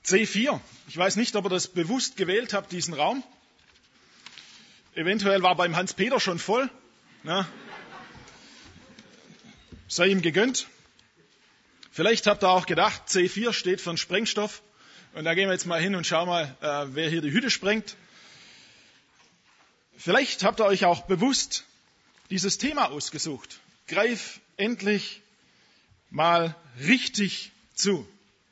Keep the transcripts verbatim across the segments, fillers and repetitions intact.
C vier. Ich weiß nicht, ob ihr das bewusst gewählt habt, diesen Raum. Eventuell war beim Hans-Peter schon voll. Ja. Sei ihm gegönnt. Vielleicht habt ihr auch gedacht, C vier steht für einen Sprengstoff. Und da gehen wir jetzt mal hin und schauen mal, äh, wer hier die Hütte sprengt. Vielleicht habt ihr euch auch bewusst dieses Thema ausgesucht. Greif endlich mal richtig zu.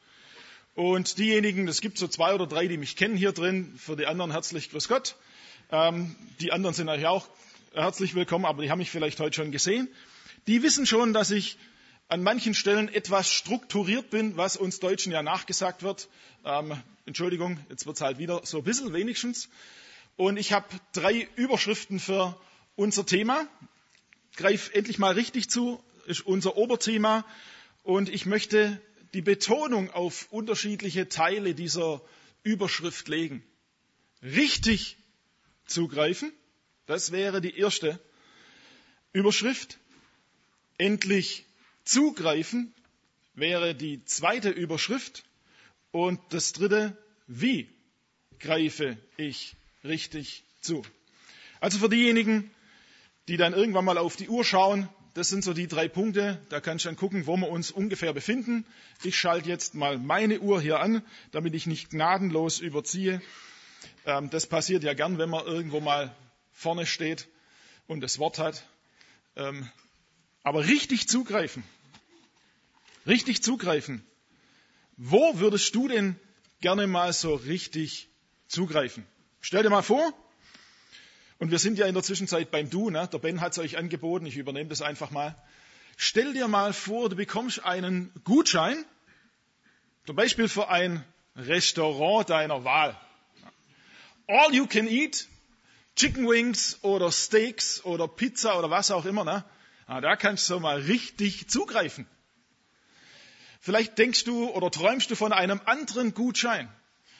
Und diejenigen, es gibt so zwei oder drei, die mich kennen hier drin, für die anderen herzlich grüß Gott. Ähm, die anderen sind euch auch herzlich willkommen, aber die haben mich vielleicht heute schon gesehen. Die wissen schon, dass ich an manchen Stellen etwas strukturiert bin, was uns Deutschen ja nachgesagt wird. Ähm, Entschuldigung, jetzt wird es halt wieder so ein bisschen wenigstens. Und ich habe drei Überschriften für unser Thema. Greif endlich mal richtig zu, ist unser Oberthema. Und ich möchte die Betonung auf unterschiedliche Teile dieser Überschrift legen. Richtig zugreifen, das wäre die erste Überschrift. Endlich zugreifen wäre die zweite Überschrift. Und das dritte, wie greife ich richtig zu? Also für diejenigen, die dann irgendwann mal auf die Uhr schauen, das sind so die drei Punkte, da kannst du dann gucken, wo wir uns ungefähr befinden. Ich schalte jetzt mal meine Uhr hier an, damit ich nicht gnadenlos überziehe. Ähm, das passiert ja gern, wenn man irgendwo mal vorne steht und das Wort hat. Ähm, aber richtig zugreifen, richtig zugreifen. Wo würdest du denn gerne mal so richtig zugreifen? Stell dir mal vor, und wir sind ja in der Zwischenzeit beim Du, ne? Der Ben hat es euch angeboten, ich übernehme das einfach mal. Stell dir mal vor, du bekommst einen Gutschein, zum Beispiel für ein Restaurant deiner Wahl. All you can eat, Chicken Wings oder Steaks oder Pizza oder was auch immer. Ne? Ah, da kannst du mal richtig zugreifen. Vielleicht denkst du oder träumst du von einem anderen Gutschein.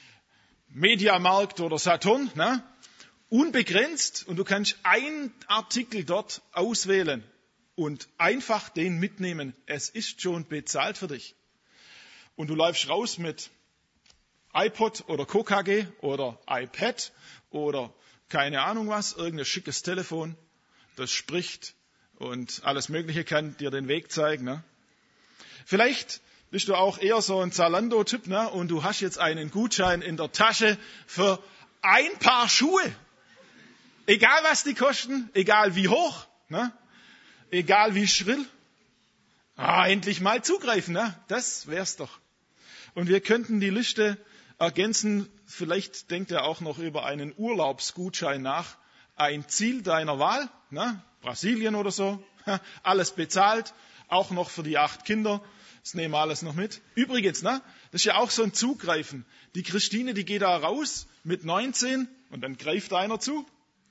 Mediamarkt oder Saturn. Ne? Unbegrenzt und du kannst einen Artikel dort auswählen und einfach den mitnehmen. Es ist schon bezahlt für dich. Und du läufst raus mit iPod oder K K G oder iPad oder keine Ahnung was, irgendein schickes Telefon, das spricht und alles Mögliche kann dir den Weg zeigen. Ne? Vielleicht bist du auch eher so ein Zalando-Typ, ne? Und du hast jetzt einen Gutschein in der Tasche für ein Paar Schuhe. Egal was die kosten, egal wie hoch, ne? Egal wie schrill. Ah, endlich mal zugreifen, ne? Das wär's doch. Und wir könnten die Liste ergänzen. Vielleicht denkt ihr auch noch über einen Urlaubsgutschein nach. Ein Ziel deiner Wahl, ne? Brasilien oder so. Alles bezahlt, auch noch für die acht Kinder. Das nehmen wir alles noch mit. Übrigens, ne? Das ist ja auch so ein Zugreifen. Die Christine, die geht da raus mit neunzehn und dann greift einer zu.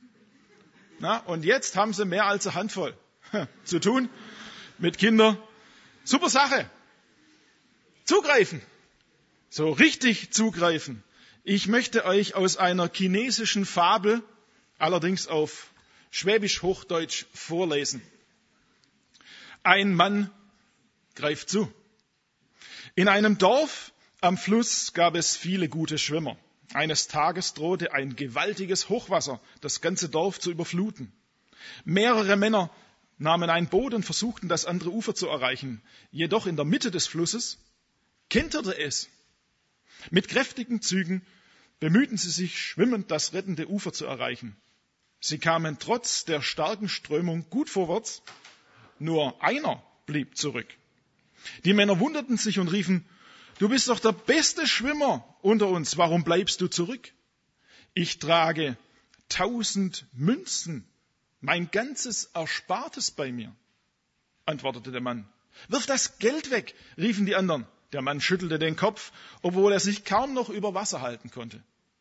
Na, und jetzt haben sie mehr als eine Handvoll zu tun mit Kindern. Super Sache. Zugreifen. So richtig zugreifen. Ich möchte euch aus einer chinesischen Fabel, allerdings auf Schwäbisch-Hochdeutsch, vorlesen. Ein Mann greift zu. In einem Dorf am Fluss gab es viele gute Schwimmer. Eines Tages drohte ein gewaltiges Hochwasser, das ganze Dorf zu überfluten. Mehrere Männer nahmen ein Boot und versuchten, das andere Ufer zu erreichen. Jedoch in der Mitte des Flusses kenterte es. Mit kräftigen Zügen bemühten sie sich, schwimmend das rettende Ufer zu erreichen. Sie kamen trotz der starken Strömung gut vorwärts. Nur einer blieb zurück. Die Männer wunderten sich und riefen: Du bist doch der beste Schwimmer unter uns, warum bleibst du zurück? Ich trage tausend Münzen, mein ganzes Erspartes bei mir, antwortete der Mann. Wirf das Geld weg, riefen die anderen. Der Mann schüttelte den Kopf, obwohl er sich kaum noch über Wasser halten konnte.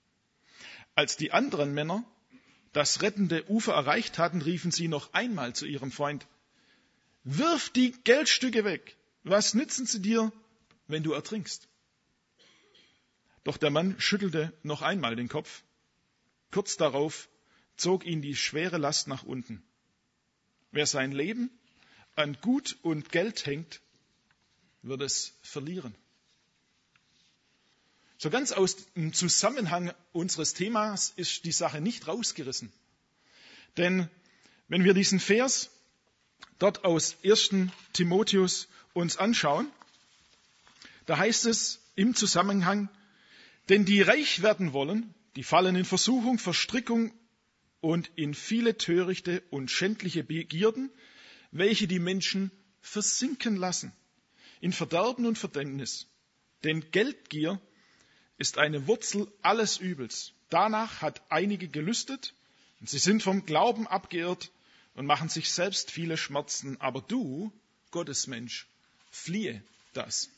Als die anderen Männer das rettende Ufer erreicht hatten, riefen sie noch einmal zu ihrem Freund: Wirf die Geldstücke weg, was nützen sie dir, wenn du ertrinkst? Doch der Mann schüttelte noch einmal den Kopf. Kurz darauf zog ihn die schwere Last nach unten. Wer sein Leben an Gut und Geld hängt, wird es verlieren. So ganz aus dem Zusammenhang unseres Themas ist die Sache nicht rausgerissen. Denn wenn wir diesen Vers dort aus ersten Timotheus uns anschauen, da heißt es im Zusammenhang, denn die reich werden wollen, die fallen in Versuchung, Verstrickung und in viele törichte und schändliche Begierden, welche die Menschen versinken lassen in Verderben und Verderbnis. Denn Geldgier ist eine Wurzel alles Übels. Danach hat einige gelüstet und sie sind vom Glauben abgeirrt und machen sich selbst viele Schmerzen. Aber du, Gottesmensch, fliehe das.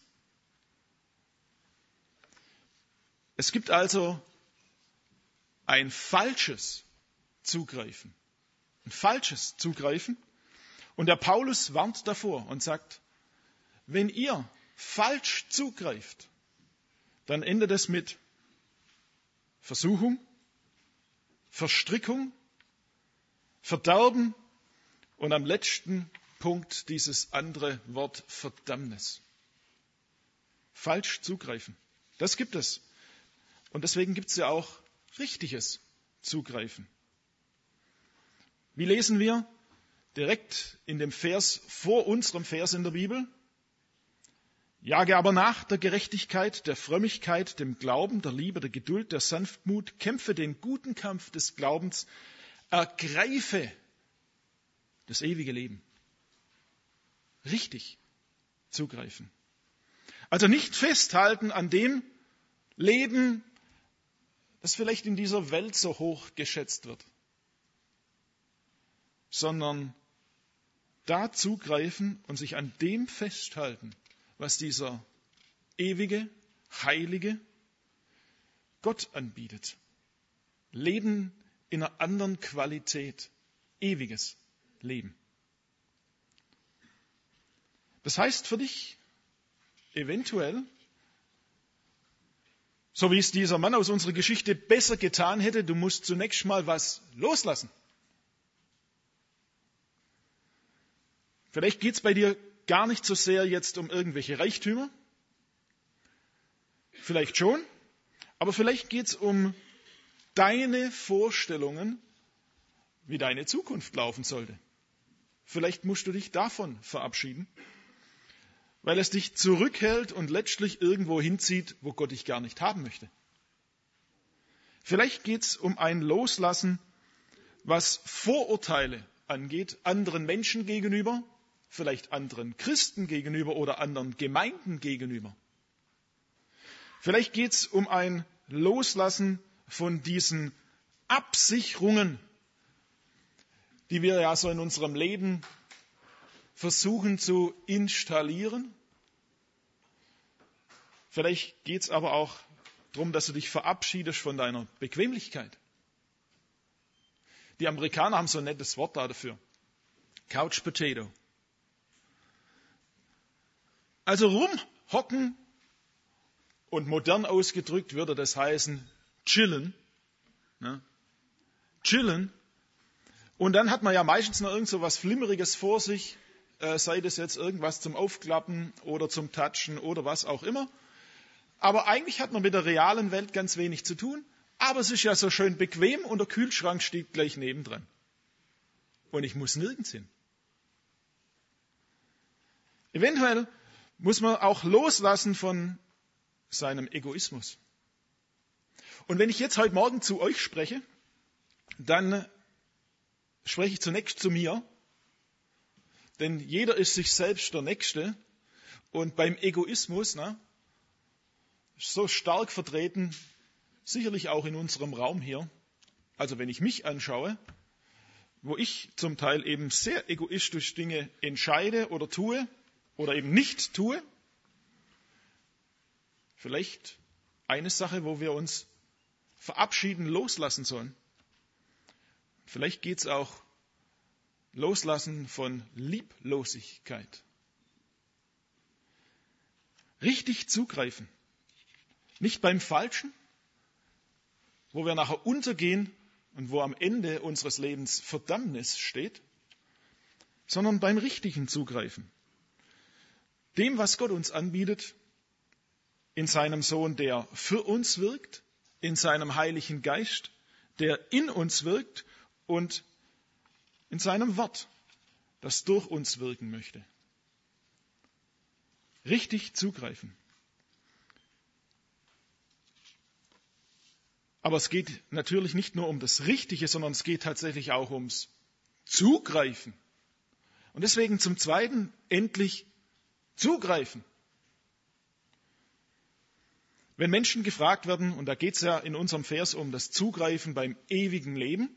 Es gibt also ein falsches Zugreifen. Ein falsches Zugreifen. Und der Paulus warnt davor und sagt, wenn ihr falsch zugreift, dann endet es mit Versuchung, Verstrickung, Verderben und am letzten Punkt dieses andere Wort Verdammnis. Falsch zugreifen. Das gibt es. Und deswegen gibt es ja auch richtiges Zugreifen. Wie lesen wir direkt in dem Vers vor unserem Vers in der Bibel? Jage aber nach der Gerechtigkeit, der Frömmigkeit, dem Glauben, der Liebe, der Geduld, der Sanftmut, kämpfe den guten Kampf des Glaubens, ergreife das ewige Leben. Richtig zugreifen. Also nicht festhalten an dem Leben, das vielleicht in dieser Welt so hoch geschätzt wird, sondern da zugreifen und sich an dem festhalten, was dieser ewige, heilige Gott anbietet. Leben in einer anderen Qualität, ewiges Leben. Das heißt für dich eventuell, so wie es dieser Mann aus unserer Geschichte besser getan hätte, du musst zunächst mal was loslassen. Vielleicht geht es bei dir gar nicht so sehr jetzt um irgendwelche Reichtümer. Vielleicht schon. Aber vielleicht geht es um deine Vorstellungen, wie deine Zukunft laufen sollte. Vielleicht musst du dich davon verabschieden, weil es dich zurückhält und letztlich irgendwo hinzieht, wo Gott dich gar nicht haben möchte. Vielleicht geht es um ein Loslassen, was Vorurteile angeht, anderen Menschen gegenüber, vielleicht anderen Christen gegenüber oder anderen Gemeinden gegenüber. Vielleicht geht es um ein Loslassen von diesen Absicherungen, die wir ja so in unserem Leben versuchen zu installieren. Vielleicht geht es aber auch darum, dass du dich verabschiedest von deiner Bequemlichkeit. Die Amerikaner haben so ein nettes Wort dafür. Couch Potato. Also rumhocken und modern ausgedrückt würde das heißen chillen. Ne? Chillen. Und dann hat man ja meistens noch irgend so was Flimmeriges vor sich, äh, sei das jetzt irgendwas zum Aufklappen oder zum Touchen oder was auch immer. Aber eigentlich hat man mit der realen Welt ganz wenig zu tun. Aber es ist ja so schön bequem und der Kühlschrank steht gleich nebendran. Und ich muss nirgends hin. Eventuell muss man auch loslassen von seinem Egoismus. Und wenn ich jetzt heute Morgen zu euch spreche, dann spreche ich zunächst zu mir, denn jeder ist sich selbst der Nächste und beim Egoismus, ne, ist so stark vertreten, sicherlich auch in unserem Raum hier, also wenn ich mich anschaue, wo ich zum Teil eben sehr egoistisch Dinge entscheide oder tue oder eben nicht tue, vielleicht eine Sache, wo wir uns verabschieden, loslassen sollen. Vielleicht geht es auch loslassen von Lieblosigkeit. Richtig zugreifen. Nicht beim Falschen, wo wir nachher untergehen und wo am Ende unseres Lebens Verdammnis steht, sondern beim richtigen Zugreifen. Dem, was Gott uns anbietet, in seinem Sohn, der für uns wirkt, in seinem Heiligen Geist, der in uns wirkt und in seinem Wort, das durch uns wirken möchte. Richtig zugreifen. Aber es geht natürlich nicht nur um das Richtige, sondern es geht tatsächlich auch ums Zugreifen. Und deswegen zum Zweiten endlich zugreifen. Wenn Menschen gefragt werden, und da geht es ja in unserem Vers um das Zugreifen beim ewigen Leben,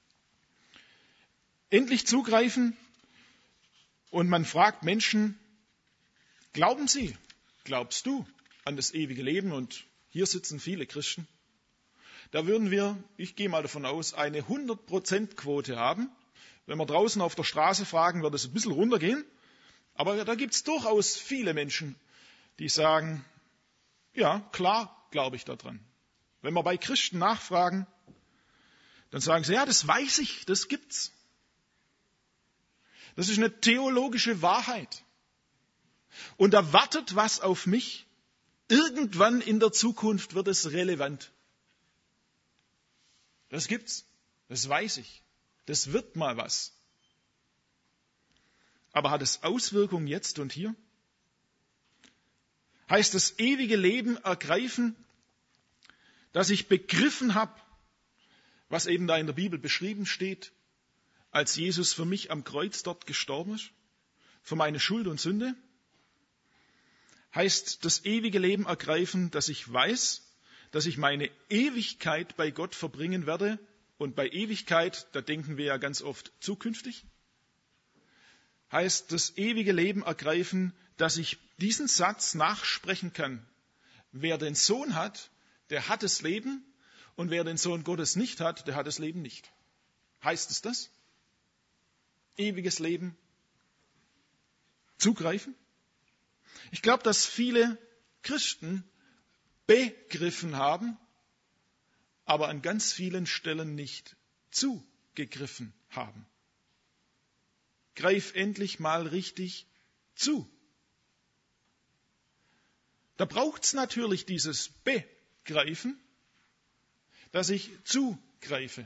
endlich zugreifen und man fragt Menschen, glauben Sie, glaubst du an das ewige Leben? Und hier sitzen viele Christen. Da würden wir, ich gehe mal davon aus, eine hundert Prozent Quote haben. Wenn wir draußen auf der Straße fragen, wird es ein bisschen runtergehen. Aber da gibt es durchaus viele Menschen, die sagen, ja, klar glaube ich daran. Wenn wir bei Christen nachfragen, dann sagen sie, ja, das weiß ich, das gibt's. Das ist eine theologische Wahrheit. Und da wartet was auf mich. Irgendwann in der Zukunft wird es relevant. Das gibt's. Das weiß ich. Das wird mal was. Aber hat es Auswirkungen jetzt und hier? Heißt das ewige Leben ergreifen, dass ich begriffen habe, was eben da in der Bibel beschrieben steht, als Jesus für mich am Kreuz dort gestorben ist, für meine Schuld und Sünde? Heißt das ewige Leben ergreifen, dass ich weiß, dass ich meine Ewigkeit bei Gott verbringen werde? Und bei Ewigkeit, da denken wir ja ganz oft zukünftig. Heißt das ewige Leben ergreifen, dass ich diesen Satz nachsprechen kann. Wer den Sohn hat, der hat das Leben. Und wer den Sohn Gottes nicht hat, der hat das Leben nicht. Heißt es das? Ewiges Leben zugreifen? Ich glaube, dass viele Christen begriffen haben, aber an ganz vielen Stellen nicht zugegriffen haben. Greif endlich mal richtig zu. Da braucht es natürlich dieses Begreifen, dass ich zugreife.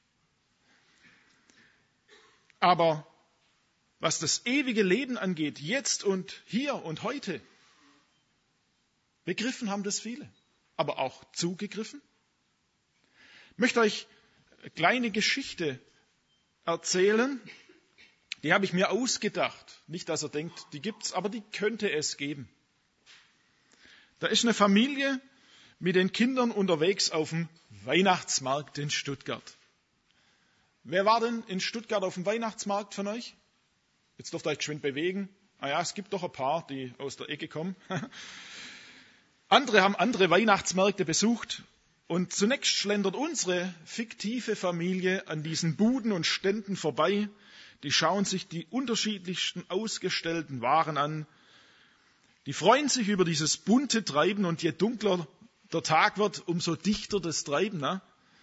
Aber was das ewige Leben angeht, jetzt und hier und heute, begriffen haben das viele, aber auch zugegriffen. Ich möchte euch eine kleine Geschichte erzählen, die habe ich mir ausgedacht. Nicht, dass ihr denkt, die gibt's, aber die könnte es geben. Da ist eine Familie mit den Kindern unterwegs auf dem Weihnachtsmarkt in Stuttgart. Wer war denn in Stuttgart auf dem Weihnachtsmarkt von euch? Jetzt dürft ihr euch geschwind bewegen. Ah ja, es gibt doch ein paar, die aus der Ecke kommen. Andere haben andere Weihnachtsmärkte besucht. Und zunächst schlendert unsere fiktive Familie an diesen Buden und Ständen vorbei. Die schauen sich die unterschiedlichsten ausgestellten Waren an. Die freuen sich über dieses bunte Treiben und je dunkler der Tag wird, umso dichter das Treiben. Ne?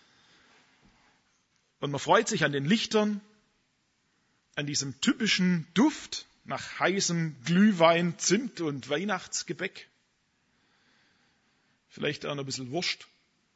Und man freut sich an den Lichtern, an diesem typischen Duft nach heißem Glühwein, Zimt und Weihnachtsgebäck. Vielleicht auch noch ein bisschen Wurst.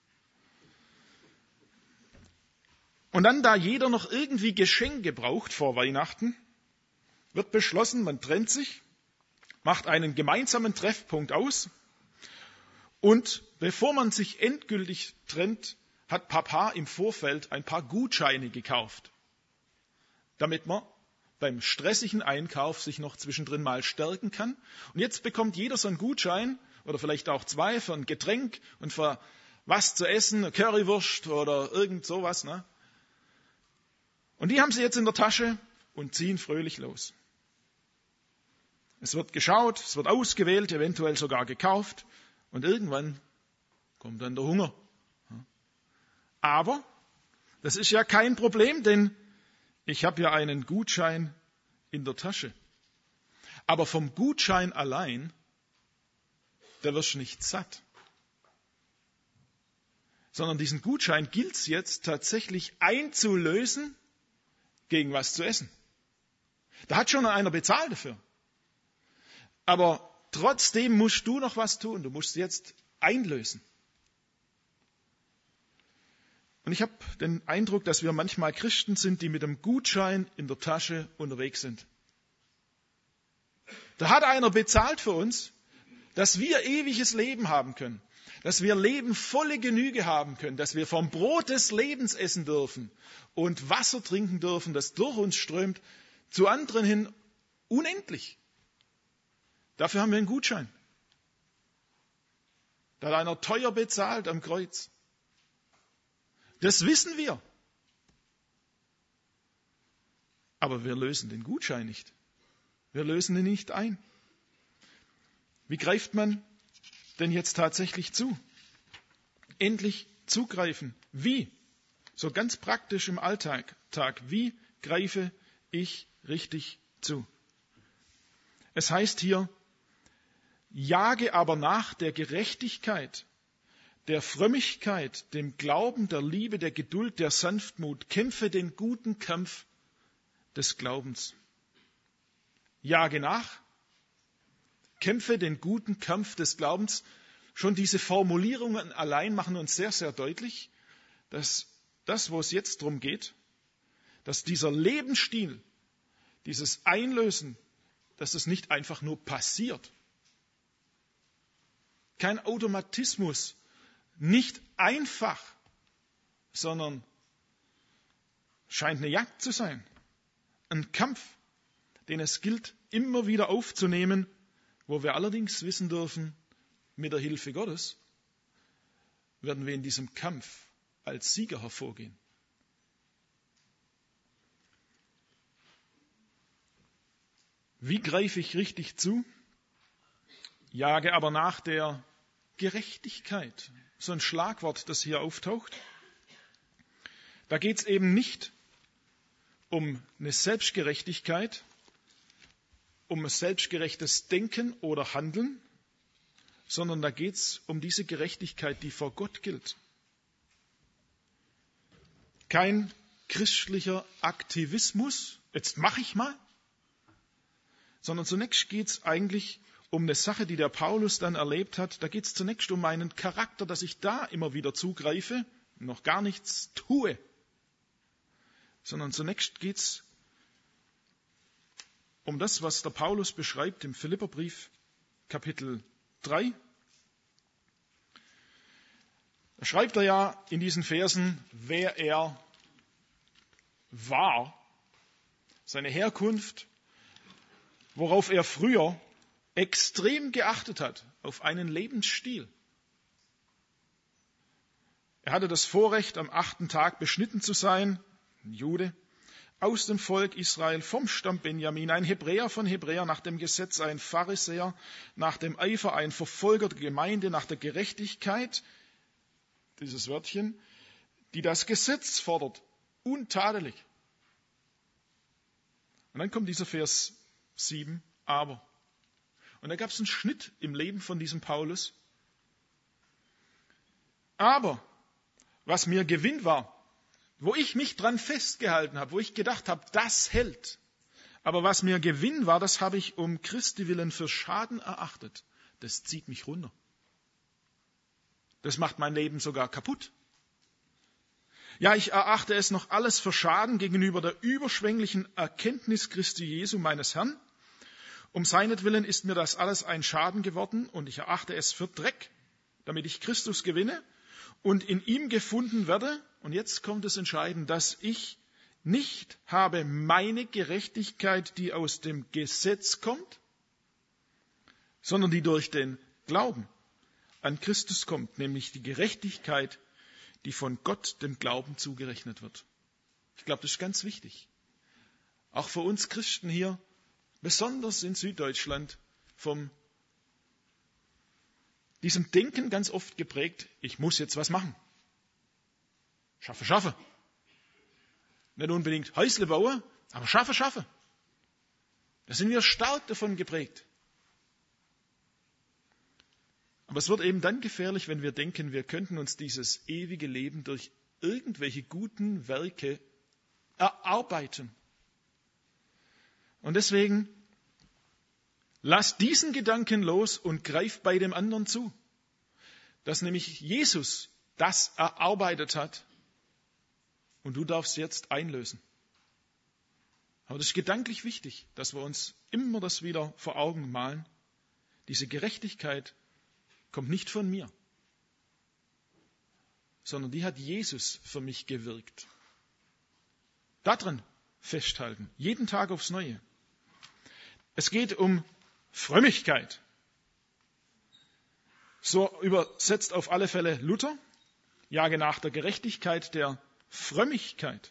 Und dann, da jeder noch irgendwie Geschenke braucht vor Weihnachten, wird beschlossen, man trennt sich, macht einen gemeinsamen Treffpunkt aus und bevor man sich endgültig trennt, hat Papa im Vorfeld ein paar Gutscheine gekauft, damit man beim stressigen Einkauf sich noch zwischendrin mal stärken kann. Und jetzt bekommt jeder so einen Gutschein oder vielleicht auch zwei für ein Getränk und für was zu essen, eine Currywurst oder irgend sowas. Ne? Und die haben sie jetzt in der Tasche und ziehen fröhlich los. Es wird geschaut, es wird ausgewählt, eventuell sogar gekauft und irgendwann kommt dann der Hunger. Aber das ist ja kein Problem, denn ich habe ja einen Gutschein in der Tasche. Aber vom Gutschein allein, da wirst du nicht satt. Sondern diesen Gutschein gilt es jetzt tatsächlich einzulösen gegen was zu essen. Da hat schon einer bezahlt dafür. Aber trotzdem musst du noch was tun. Du musst jetzt einlösen. Und ich habe den Eindruck, dass wir manchmal Christen sind, die mit einem Gutschein in der Tasche unterwegs sind. Da hat einer bezahlt für uns, dass wir ewiges Leben haben können, dass wir Leben volle Genüge haben können, dass wir vom Brot des Lebens essen dürfen und Wasser trinken dürfen, das durch uns strömt, zu anderen hin unendlich. Dafür haben wir einen Gutschein. Da hat einer teuer bezahlt am Kreuz. Das wissen wir. Aber wir lösen den Gutschein nicht. Wir lösen ihn nicht ein. Wie greift man denn jetzt tatsächlich zu? Endlich zugreifen. Wie? So ganz praktisch im Alltag. Wie greife ich richtig zu? Es heißt hier, jage aber nach der Gerechtigkeit, der Frömmigkeit, dem Glauben, der Liebe, der Geduld, der Sanftmut. Kämpfe den guten Kampf des Glaubens. Jage nach, kämpfe den guten Kampf des Glaubens. Schon diese Formulierungen allein machen uns sehr, sehr deutlich, dass das, wo es jetzt darum geht, dass dieser Lebensstil, dieses Einlösen, dass es nicht einfach nur passiert. Kein Automatismus, nicht einfach, sondern scheint eine Jagd zu sein. Ein Kampf, den es gilt, immer wieder aufzunehmen, wo wir allerdings wissen dürfen, mit der Hilfe Gottes werden wir in diesem Kampf als Sieger hervorgehen. Wie greife ich richtig zu? Jage aber nach der Gerechtigkeit. So ein Schlagwort, das hier auftaucht. Da geht es eben nicht um eine Selbstgerechtigkeit, um ein selbstgerechtes Denken oder Handeln, sondern da geht es um diese Gerechtigkeit, die vor Gott gilt. Kein christlicher Aktivismus, jetzt mache ich mal, sondern zunächst geht es eigentlich um eine Sache, die der Paulus dann erlebt hat. Da geht es zunächst um meinen Charakter, dass ich da immer wieder zugreife, noch gar nichts tue, sondern zunächst geht es um das, was der Paulus beschreibt im Philipperbrief, Kapitel drei. Da schreibt er ja in diesen Versen, wer er war, seine Herkunft, worauf er früher extrem geachtet hat, auf einen Lebensstil. Er hatte das Vorrecht, am achten Tag beschnitten zu sein, ein Jude, aus dem Volk Israel, vom Stamm Benjamin, ein Hebräer von Hebräer, nach dem Gesetz ein Pharisäer, nach dem Eifer ein Verfolger der Gemeinde, nach der Gerechtigkeit, dieses Wörtchen, die das Gesetz fordert, untadelig. Und dann kommt dieser Vers sieben, aber. Und da gab es einen Schnitt im Leben von diesem Paulus. Aber was mir Gewinn war, wo ich mich dran festgehalten habe, wo ich gedacht habe, das hält. Aber was mir Gewinn war, das habe ich um Christi willen für Schaden erachtet. Das zieht mich runter. Das macht mein Leben sogar kaputt. Ja, ich erachte es noch alles für Schaden gegenüber der überschwänglichen Erkenntnis Christi Jesu, meines Herrn. Um seinetwillen ist mir das alles ein Schaden geworden und ich erachte es für Dreck, damit ich Christus gewinne und in ihm gefunden werde. Und jetzt kommt das Entscheidende, dass ich nicht habe meine Gerechtigkeit, die aus dem Gesetz kommt, sondern die durch den Glauben an Christus kommt, nämlich die Gerechtigkeit, die von Gott dem Glauben zugerechnet wird. Ich glaube, das ist ganz wichtig. Auch für uns Christen hier, besonders in Süddeutschland, vom diesem Denken ganz oft geprägt, ich muss jetzt was machen. Schaffe, schaffe. Nicht unbedingt Häusle bauen, aber schaffe, schaffe. Da sind wir stark davon geprägt. Aber es wird eben dann gefährlich, wenn wir denken, wir könnten uns dieses ewige Leben durch irgendwelche guten Werke erarbeiten. Und deswegen Lass diesen Gedanken los und greif bei dem anderen zu. Dass nämlich Jesus das erarbeitet hat und du darfst jetzt einlösen. Aber das ist gedanklich wichtig, dass wir uns immer das wieder vor Augen malen. Diese Gerechtigkeit kommt nicht von mir, sondern die hat Jesus für mich gewirkt. Daran festhalten, jeden Tag aufs Neue. Es geht um Frömmigkeit. So übersetzt auf alle Fälle Luther. Jage nach der Gerechtigkeit der Frömmigkeit.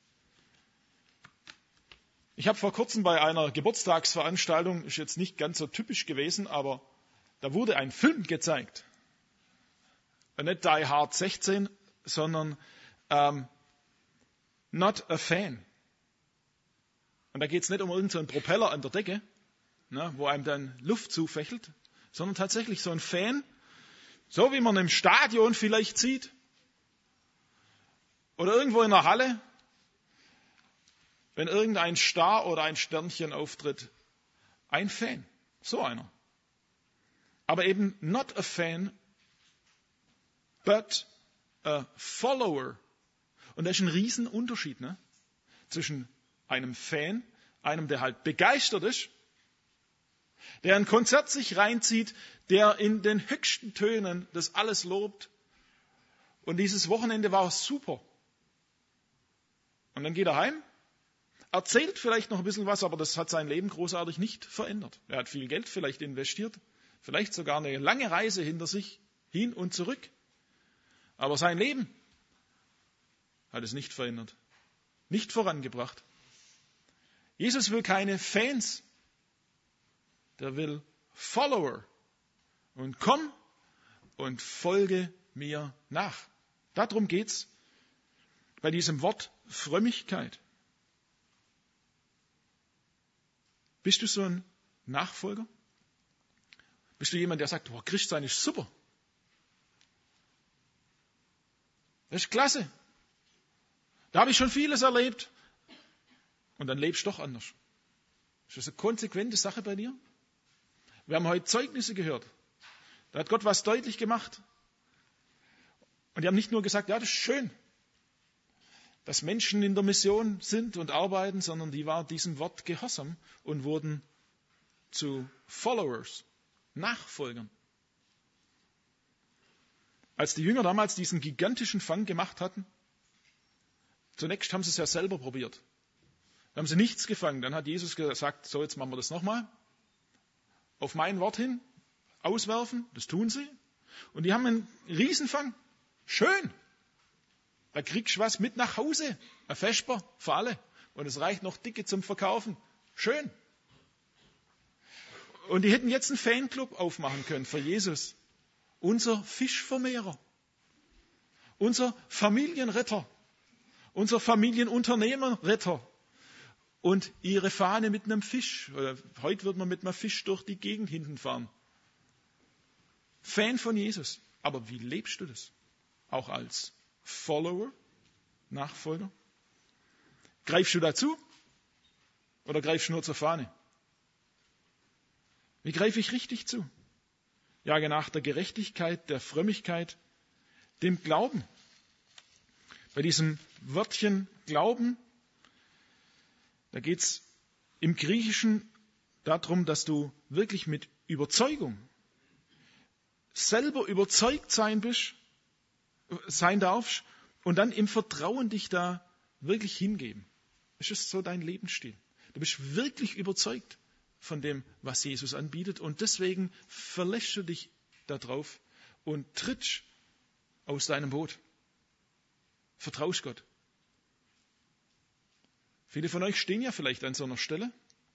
Ich habe vor kurzem bei einer Geburtstagsveranstaltung, ist jetzt nicht ganz so typisch gewesen, aber da wurde ein Film gezeigt. Nicht Die Hard sechzehn, sondern ähm, Not a Fan. Und da geht es nicht um irgendeinen Propeller an der Decke, ne, wo einem dann Luft zufächelt, sondern tatsächlich so ein Fan, so wie man im Stadion vielleicht sieht oder irgendwo in der Halle, wenn irgendein Star oder ein Sternchen auftritt. Ein Fan, so einer. Aber eben not a fan, but a follower. Und da ist ein Riesenunterschied, ne? Zwischen einem Fan, einem, der halt begeistert ist, der ein Konzert sich reinzieht, der in den höchsten Tönen das alles lobt. Und dieses Wochenende war super. Und dann geht er heim, erzählt vielleicht noch ein bisschen was, aber das hat sein Leben großartig nicht verändert. Er hat viel Geld vielleicht investiert, vielleicht sogar eine lange Reise hinter sich, hin und zurück. Aber sein Leben hat es nicht verändert, nicht vorangebracht. Jesus will keine Fans, der will Follower. Und komm und folge mir nach. Darum geht's bei diesem Wort Frömmigkeit. Bist du so ein Nachfolger? Bist du jemand, der sagt, oh, Christsein ist super. Das ist klasse. Da habe ich schon vieles erlebt. Und dann lebst du doch anders. Ist das eine konsequente Sache bei dir? Wir haben heute Zeugnisse gehört. Da hat Gott was deutlich gemacht. Und die haben nicht nur gesagt, ja, das ist schön, dass Menschen in der Mission sind und arbeiten, sondern die waren diesem Wort gehorsam und wurden zu Followers, Nachfolgern. Als die Jünger damals diesen gigantischen Fang gemacht hatten, zunächst haben sie es ja selber probiert. Da haben sie nichts gefangen. Dann hat Jesus gesagt, so jetzt machen wir das nochmal. Auf mein Wort hin, auswerfen, das tun sie. Und die haben einen Riesenfang. Schön. Da kriegst du was mit nach Hause. Ein Vesper für alle. Und es reicht noch dicke zum Verkaufen. Schön. Und die hätten jetzt einen Fanclub aufmachen können für Jesus. Unser Fischvermehrer. Unser Familienretter. Unser Familienunternehmerretter. Und ihre Fahne mit einem Fisch. Heute wird man mit einem Fisch durch die Gegend hinten fahren. Fan von Jesus. Aber wie lebst du das? Auch als Follower, Nachfolger? Greifst du dazu? Oder greifst du nur zur Fahne? Wie greife ich richtig zu? Jage nach der Gerechtigkeit, der Frömmigkeit, dem Glauben. Bei diesem Wörtchen Glauben, da geht es im Griechischen darum, dass du wirklich mit Überzeugung selber überzeugt sein bist, sein darfst und dann im Vertrauen dich da wirklich hingeben. Das ist so dein Lebensstil. Du bist wirklich überzeugt von dem, was Jesus anbietet und deswegen verlässt du dich darauf und trittst aus deinem Boot. Vertraust Gott. Viele von euch stehen ja vielleicht an so einer Stelle.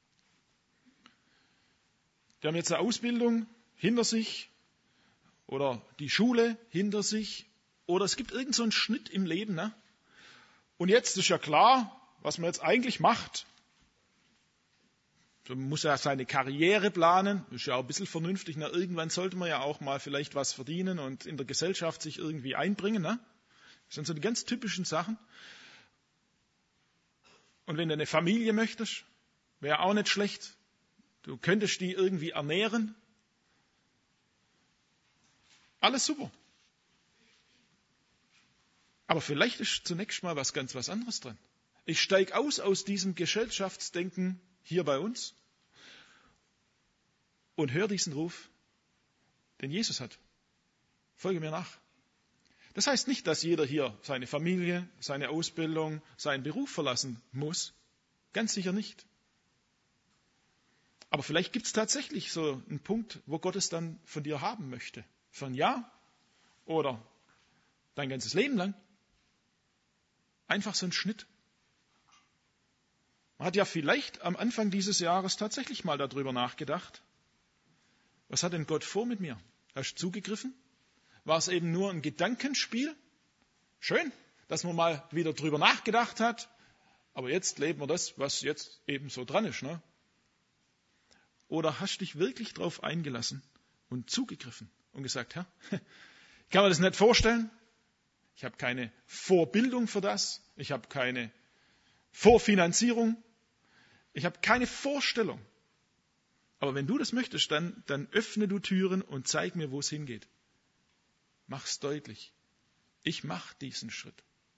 Die haben jetzt eine Ausbildung hinter sich oder die Schule hinter sich oder es gibt irgend so einen Schnitt im Leben. Ne? Und jetzt ist ja klar, was man jetzt eigentlich macht. Man muss ja seine Karriere planen, ist ja auch ein bisschen vernünftig. Na, irgendwann sollte man ja auch mal vielleicht was verdienen und in der Gesellschaft sich irgendwie einbringen. Ne? Das sind so die ganz typischen Sachen. Und wenn du eine Familie möchtest, wäre auch nicht schlecht, Du könntest die irgendwie ernähren. Alles super. Aber vielleicht ist zunächst mal was ganz was anderes dran. Ich steige aus aus diesem Gesellschaftsdenken hier bei uns und höre diesen Ruf, den Jesus hat. Folge mir nach. Das heißt nicht, dass jeder hier seine Familie, seine Ausbildung, seinen Beruf verlassen muss. Ganz sicher nicht. Aber vielleicht gibt es tatsächlich so einen Punkt, wo Gott es dann von dir haben möchte. Für ein Jahr oder dein ganzes Leben lang. Einfach so ein Schnitt. Man hat ja vielleicht am Anfang dieses Jahres tatsächlich mal darüber nachgedacht. Was hat denn Gott vor mit mir? Hast du zugegriffen? War es eben nur ein Gedankenspiel? Schön, dass man mal wieder drüber nachgedacht hat. Aber jetzt leben wir das, was jetzt eben so dran ist. Ne? Oder hast du dich wirklich darauf eingelassen und zugegriffen und gesagt, Herr, ich kann mir das nicht vorstellen. Ich habe keine Vorbildung für das. Ich habe keine Vorfinanzierung. Ich habe keine Vorstellung. Aber wenn du das möchtest, dann, dann öffne du Türen und zeig mir, wo es hingeht. Mach's deutlich. Ich mache diesen Schritt.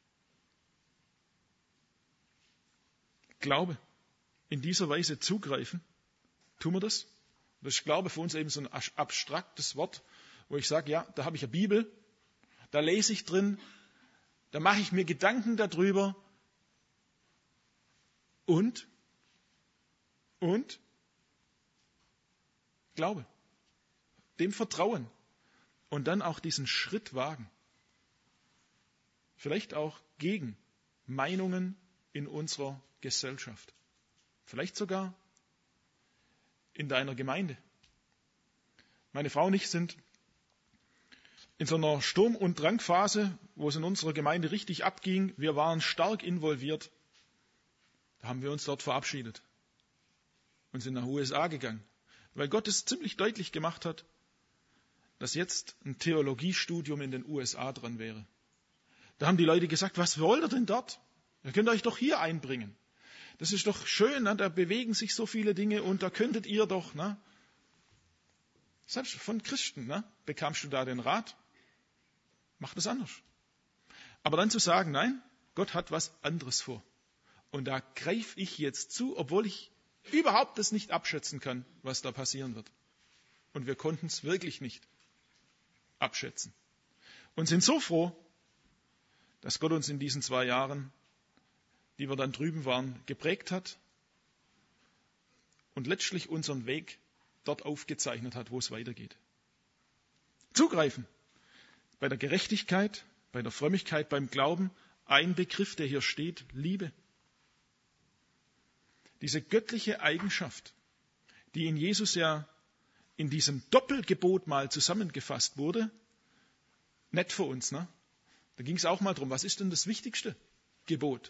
Glaube. In dieser Weise zugreifen. Tun wir das? Das ist Glaube für uns eben so ein abstraktes Wort, wo ich sage, ja, da habe ich eine Bibel, da lese ich drin, da mache ich mir Gedanken darüber und, und, Glaube, dem Vertrauen und dann auch diesen Schritt wagen. Vielleicht auch gegen Meinungen in unserer Gesellschaft. Vielleicht sogar in deiner Gemeinde. Meine Frau und ich sind in so einer Sturm- und Drangphase, wo es in unserer Gemeinde richtig abging. Wir waren stark involviert. Da haben wir uns dort verabschiedet und sind nach U S A gegangen, weil Gott es ziemlich deutlich gemacht hat, dass jetzt ein Theologiestudium in den U S A dran wäre. Da haben die Leute gesagt, was wollt ihr denn dort? Ihr könnt euch doch hier einbringen. Das ist doch schön, ne? Da bewegen sich so viele Dinge und da könntet ihr doch. Ne? Selbst von Christen ne? bekamst du da den Rat, mach das anders. Aber dann zu sagen, nein, Gott hat was anderes vor. Und da greife ich jetzt zu, obwohl ich überhaupt das nicht abschätzen kann, was da passieren wird. Und wir konnten es wirklich nicht abschätzen. Und sind so froh, dass Gott uns in diesen zwei Jahren, die wir dann drüben waren, geprägt hat und letztlich unseren Weg dort aufgezeichnet hat, wo es weitergeht. Zugreifen. Bei der Gerechtigkeit, bei der Frömmigkeit, beim Glauben, ein Begriff, der hier steht, Liebe. Diese göttliche Eigenschaft, die in Jesus ja in diesem Doppelgebot mal zusammengefasst wurde, nett für uns, ne? Da ging es auch mal drum, was ist denn das wichtigste Gebot?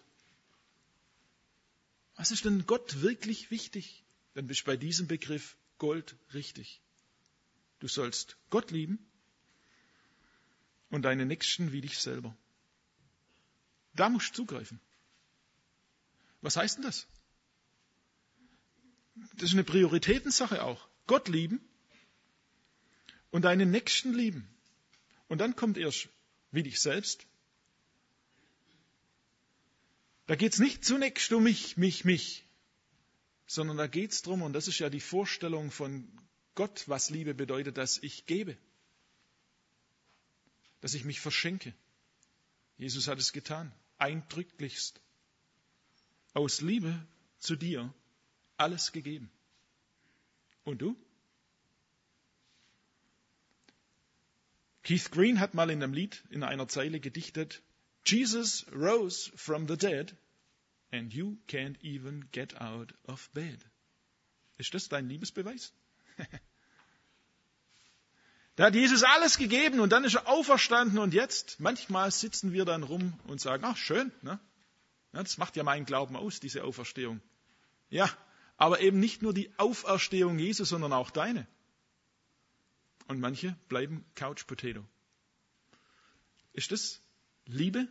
Was ist denn Gott wirklich wichtig? Dann bist du bei diesem Begriff Gold richtig. Du sollst Gott lieben und deine Nächsten wie dich selber. Da musst du zugreifen. Was heißt denn das? Das ist eine Prioritätensache auch. Gott lieben und deinen Nächsten lieben. Und dann kommt erst wie dich selbst. Da geht es nicht zunächst um mich, mich, mich, sondern da geht es darum, und das ist ja die Vorstellung von Gott, was Liebe bedeutet, dass ich gebe, dass ich mich verschenke. Jesus hat es getan, eindrücklichst, aus Liebe zu dir alles gegeben. Und du? Keith Green hat mal in einem Lied in einer Zeile gedichtet, Jesus rose from the dead and you can't even get out of bed. Ist das dein Liebesbeweis? Da hat Jesus alles gegeben und dann ist er auferstanden und jetzt, manchmal sitzen wir dann rum und sagen, ach schön, ne? Ja, das macht ja meinen Glauben aus, diese Auferstehung. Ja, aber eben nicht nur die Auferstehung Jesu, sondern auch deine. Und manche bleiben Couch Potato. Ist das Liebe?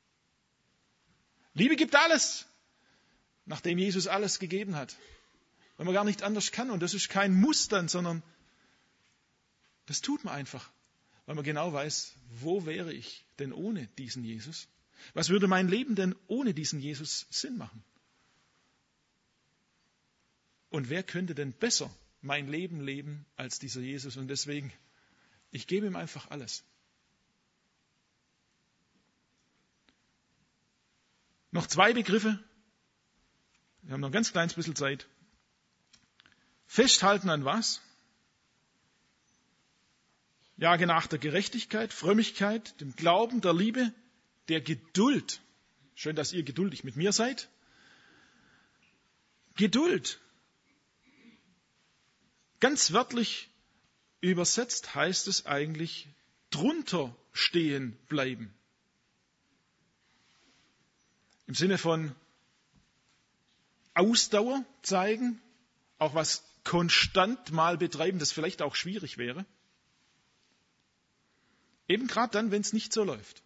Liebe gibt alles, nachdem Jesus alles gegeben hat. weil man gar nicht anders kann. Und das ist kein Muss dann, sondern das tut man einfach, weil man genau weiß, wo wäre ich denn ohne diesen Jesus? Was würde mein Leben denn ohne diesen Jesus Sinn machen? Und wer könnte denn besser mein Leben leben als dieser Jesus? Und deswegen, ich gebe ihm einfach alles. Noch zwei Begriffe. Wir haben noch ein ganz kleines bisschen Zeit. Festhalten an was? Jage nach der Gerechtigkeit, Frömmigkeit, dem Glauben, der Liebe, der Geduld. Schön, dass ihr geduldig mit mir seid. Geduld. Ganz wörtlich übersetzt heißt es eigentlich drunter stehen bleiben. Im Sinne von Ausdauer zeigen, auch was konstant mal betreiben, das vielleicht auch schwierig wäre. Eben gerade dann, wenn es nicht so läuft.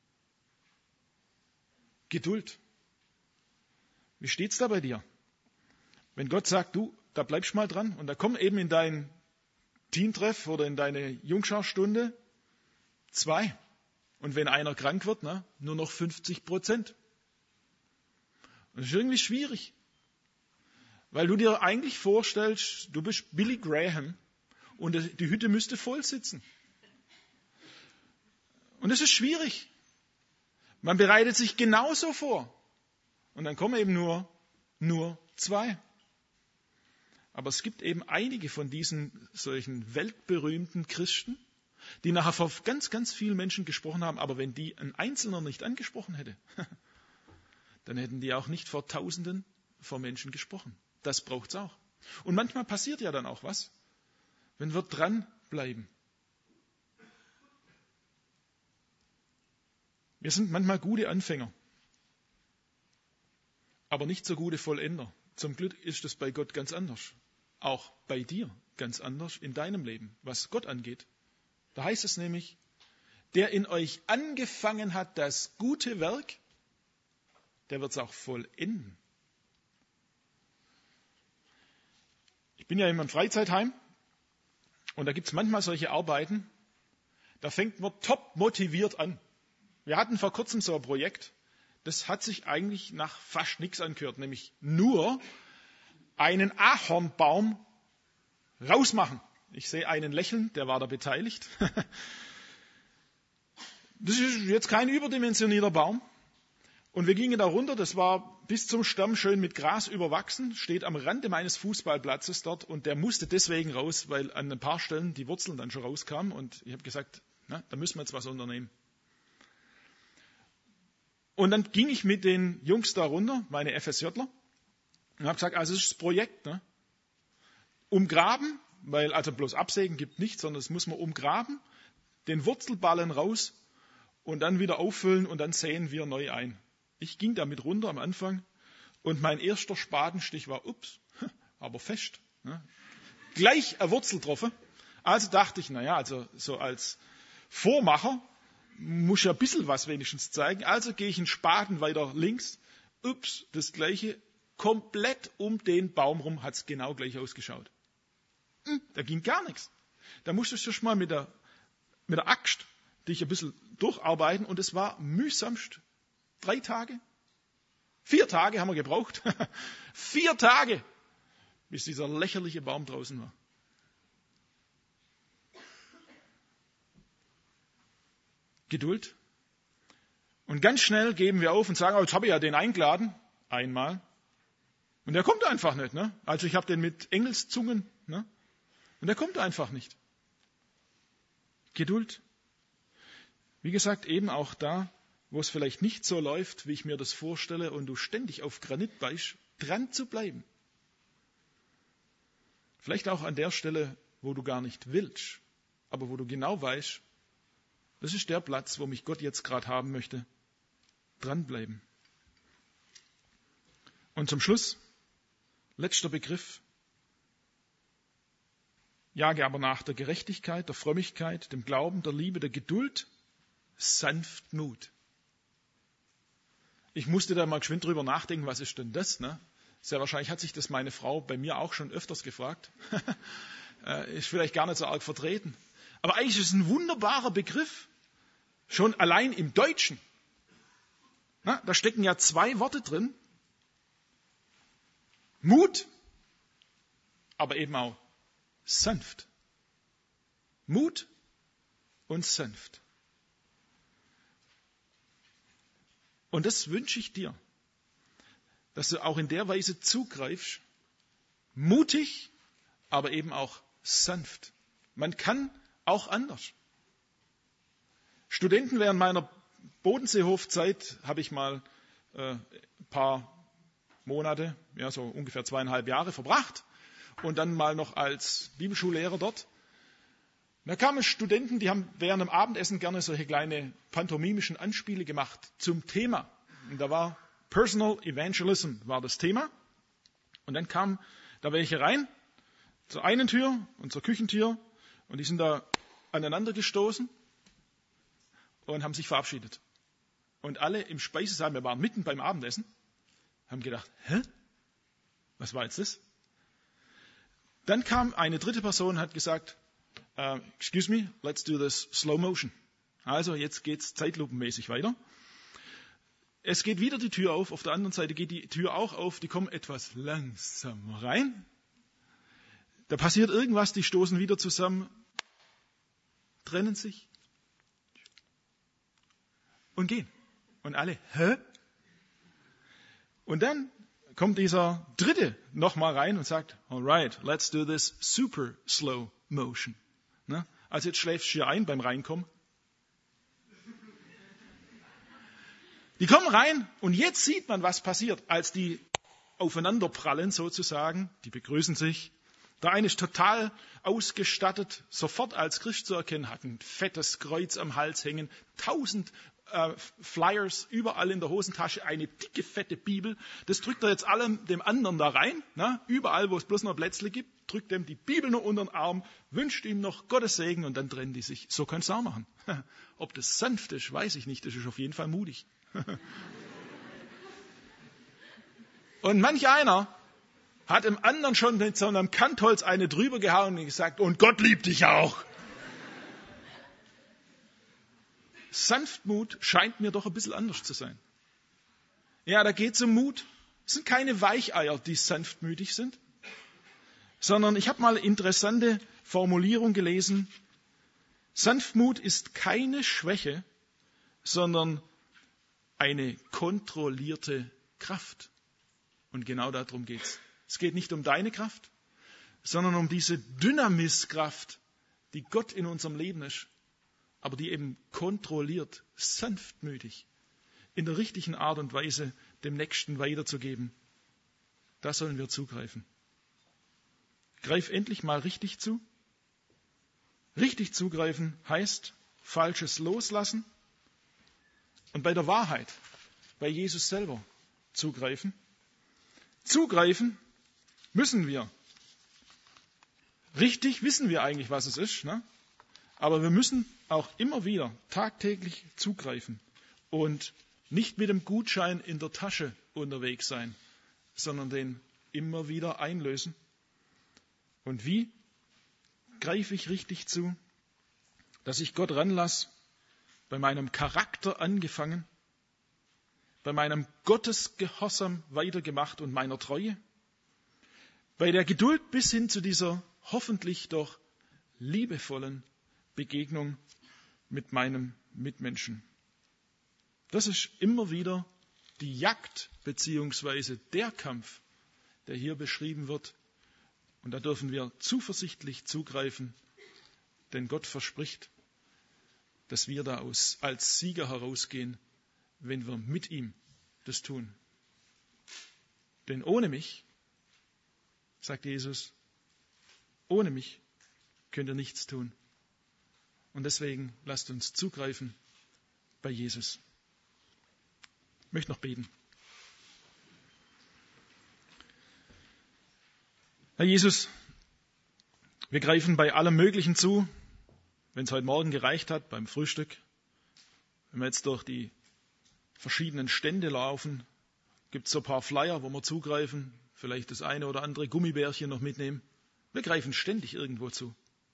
Geduld. Wie steht's da bei dir? Wenn Gott sagt, du, da bleibst du mal dran und da kommen eben in deinen Teentreff oder in deine Jungscharstunde zwei. Und wenn einer krank wird, na, nur noch fünfzig Prozent. Das ist irgendwie schwierig. Weil du dir eigentlich vorstellst, du bist Billy Graham und die Hütte müsste voll sitzen. Und es ist schwierig. Man bereitet sich genauso vor. Und dann kommen eben nur, nur zwei. Aber es gibt eben einige von diesen solchen weltberühmten Christen, die nachher vor ganz, ganz vielen Menschen gesprochen haben. Aber wenn die ein Einzelner nicht angesprochen hätte, dann hätten die auch nicht vor Tausenden von Menschen gesprochen. Das braucht's auch. Und manchmal passiert ja dann auch was, wenn wir dranbleiben. Wir sind manchmal gute Anfänger, aber nicht so gute Vollender. Zum Glück ist es bei Gott ganz anders. Auch bei dir ganz anders in deinem Leben, was Gott angeht. Da heißt es nämlich, der in euch angefangen hat, das gute Werk, der wird es auch vollenden. Ich bin ja in einem Freizeitheim und da gibt es manchmal solche Arbeiten, da fängt man top motiviert an. Wir hatten vor kurzem so ein Projekt, das hat sich eigentlich nach fast nichts angehört, nämlich nur einen Ahornbaum rausmachen. Ich sehe einen lächeln, der war da beteiligt. Das ist jetzt kein überdimensionierter Baum. Und wir gingen da runter, das war bis zum Stamm schön mit Gras überwachsen, steht am Rande meines Fußballplatzes dort und der musste deswegen raus, weil an ein paar Stellen die Wurzeln dann schon rauskamen und ich habe gesagt, na, da müssen wir jetzt was unternehmen. Und dann ging ich mit den Jungs da runter, meine FSJler, und habe gesagt, also das ist das Projekt, ne? Umgraben, weil also bloß absägen gibt nichts, sondern das muss man umgraben, den Wurzelballen raus und dann wieder auffüllen und dann säen wir neu ein. Ich ging damit runter am Anfang und mein erster Spatenstich war, ups, aber fest. Ne? Gleich eine Wurzel getroffen. Also dachte ich, naja, also so als Vormacher muss ja ein bisschen was wenigstens zeigen. Also gehe ich einen Spaten weiter links. Ups, das Gleiche. Komplett um den Baum rum hat es genau gleich ausgeschaut. Hm, da ging gar nichts. Da musstest du schon mal mit der, mit der Axt dich ein bisschen durcharbeiten und es war mühsamst. Drei Tage? Vier Tage haben wir gebraucht. Vier Tage, bis dieser lächerliche Baum draußen war. Geduld. Und ganz schnell geben wir auf und sagen, oh, jetzt habe ich ja den eingeladen. Einmal. Und der kommt einfach nicht. Ne? Also ich habe den mit Engelszungen. Ne? Und der kommt einfach nicht. Geduld. Wie gesagt, eben auch da, wo es vielleicht nicht so läuft, wie ich mir das vorstelle, und du ständig auf Granit beißt, dran zu bleiben. Vielleicht auch an der Stelle, wo du gar nicht willst, aber wo du genau weißt, das ist der Platz, wo mich Gott jetzt gerade haben möchte. Dranbleiben. Und zum Schluss, letzter Begriff. Jage aber nach der Gerechtigkeit, der Frömmigkeit, dem Glauben, der Liebe, der Geduld, Sanftmut. Ich musste da mal geschwind drüber nachdenken, was ist denn das? Ne? Sehr wahrscheinlich hat sich das meine Frau bei mir auch schon öfters gefragt. Ist vielleicht gar nicht so arg vertreten. Aber eigentlich ist es ein wunderbarer Begriff. Schon allein im Deutschen. Na, da stecken ja zwei Worte drin. Mut, aber eben auch sanft. Mut und sanft. Und das wünsche ich dir, dass du auch in der Weise zugreifst. Mutig, aber eben auch sanft. Man kann auch anders. Studenten während meiner Bodenseehofzeit habe ich mal äh, ein paar Monate, ja so ungefähr zweieinhalb Jahre verbracht und dann mal noch als Bibelschullehrer dort. Da kamen Studenten, die haben während dem Abendessen gerne solche kleine pantomimischen Anspiele gemacht zum Thema. Und da war Personal Evangelism war das Thema. Und dann kamen da welche rein zur einen Tür und zur Küchentür und die sind da aneinander gestoßen und haben sich verabschiedet. Und alle im Speisesaal, wir waren mitten beim Abendessen, haben gedacht, hä? Was war jetzt das? Dann kam eine dritte Person und hat gesagt, uh, excuse me, let's do this slow motion. Also jetzt geht's zeitlupenmäßig weiter. Es geht wieder die Tür auf, auf der anderen Seite geht die Tür auch auf, die kommen etwas langsam rein. Da passiert irgendwas, die stoßen wieder zusammen, trennen sich und gehen. Und alle, hä? Und dann kommt dieser Dritte nochmal rein und sagt, alright, let's do this super slow motion. Ne? Also jetzt schläfst du hier ein beim Reinkommen. Die kommen rein und jetzt sieht man, was passiert, als die aufeinanderprallen sozusagen. Die begrüßen sich. Der eine ist total ausgestattet, sofort als Christ zu erkennen, hat ein fettes Kreuz am Hals hängen, tausend äh, Flyers überall in der Hosentasche, eine dicke, fette Bibel. Das drückt er jetzt allem dem anderen da rein. Ne? Überall, wo es bloß noch Plätzle gibt, drückt ihm die Bibel noch unter den Arm, wünscht ihm noch Gottes Segen und dann trennen die sich. So kannst du auch machen. Ob das sanft ist, weiß ich nicht. Das ist auf jeden Fall mutig. Und manch einer hat dem anderen schon mit so einem Kantholz eine drüber gehauen und gesagt, und Gott liebt dich auch. Sanftmut scheint mir doch ein bisschen anders zu sein. Ja, da geht es um Mut. Es sind keine Weicheier, die sanftmütig sind, sondern ich habe mal eine interessante Formulierung gelesen. Sanftmut ist keine Schwäche, sondern eine kontrollierte Kraft. Und genau darum geht es. Es geht nicht um deine Kraft, sondern um diese Dynamiskraft, die Gott in unserem Leben ist, aber die eben kontrolliert, sanftmütig, in der richtigen Art und Weise dem Nächsten weiterzugeben. Da sollen wir zugreifen. Greif endlich mal richtig zu. Richtig zugreifen heißt Falsches loslassen und bei der Wahrheit, bei Jesus selber zugreifen. Zugreifen müssen wir. Richtig wissen wir eigentlich, was es ist, ne? Aber wir müssen auch immer wieder tagtäglich zugreifen und nicht mit dem Gutschein in der Tasche unterwegs sein, sondern den immer wieder einlösen. Und wie greife ich richtig zu? Dass ich Gott ranlasse, bei meinem Charakter angefangen, bei meinem Gottesgehorsam weitergemacht und meiner Treue, bei der Geduld bis hin zu dieser hoffentlich doch liebevollen Begegnung mit meinem Mitmenschen. Das ist immer wieder die Jagd beziehungsweise der Kampf, der hier beschrieben wird. Und da dürfen wir zuversichtlich zugreifen, denn Gott verspricht, dass wir da aus, als Sieger herausgehen, wenn wir mit ihm das tun. Denn ohne mich, sagt Jesus, ohne mich könnt ihr nichts tun. Und deswegen lasst uns zugreifen bei Jesus. Ich möchte noch beten. Herr Jesus, wir greifen bei allem Möglichen zu, wenn es heute Morgen gereicht hat, beim Frühstück. Wenn wir jetzt durch die verschiedenen Stände laufen, gibt es so ein paar Flyer, wo wir zugreifen vielleicht das eine oder andere Gummibärchen noch mitnehmen. Wir greifen ständig irgendwo zu.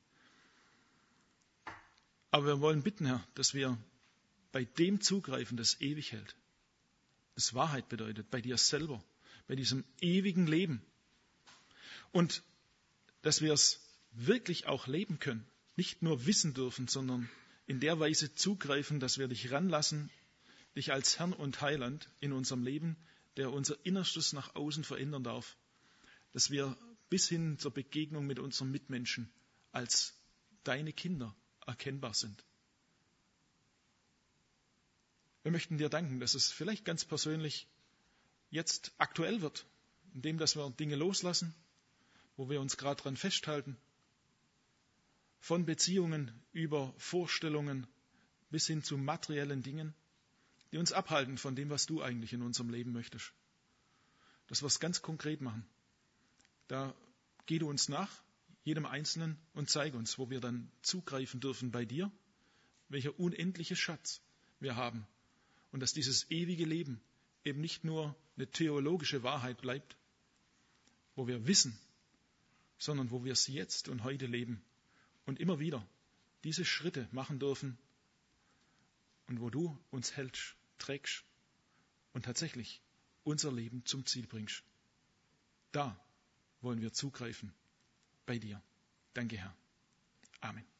Aber wir wollen bitten, Herr, dass wir bei dem zugreifen, das ewig hält. Das Wahrheit bedeutet, bei dir selber, bei diesem ewigen Leben. Und dass wir es wirklich auch leben können. Nicht nur wissen dürfen, sondern in der Weise zugreifen, dass wir dich ranlassen, dich als Herrn und Heiland in unserem Leben, der unser Innerstes nach außen verändern darf. Dass wir bis hin zur Begegnung mit unseren Mitmenschen als deine Kinder erkennbar sind. Wir möchten dir danken, dass es vielleicht ganz persönlich jetzt aktuell wird, indem dass wir Dinge loslassen, wo wir uns gerade dran festhalten, von Beziehungen über Vorstellungen bis hin zu materiellen Dingen, die uns abhalten von dem, was du eigentlich in unserem Leben möchtest. Dass wir es ganz konkret machen. Da geh du uns nach, jedem Einzelnen, und zeige uns, wo wir dann zugreifen dürfen bei dir, welcher unendliche Schatz wir haben. Und dass dieses ewige Leben eben nicht nur eine theologische Wahrheit bleibt, wo wir wissen, sondern wo wir es jetzt und heute leben und immer wieder diese Schritte machen dürfen und wo du uns hältst, trägst und tatsächlich unser Leben zum Ziel bringst. Da wollen wir zugreifen bei dir. Danke, Herr. Amen.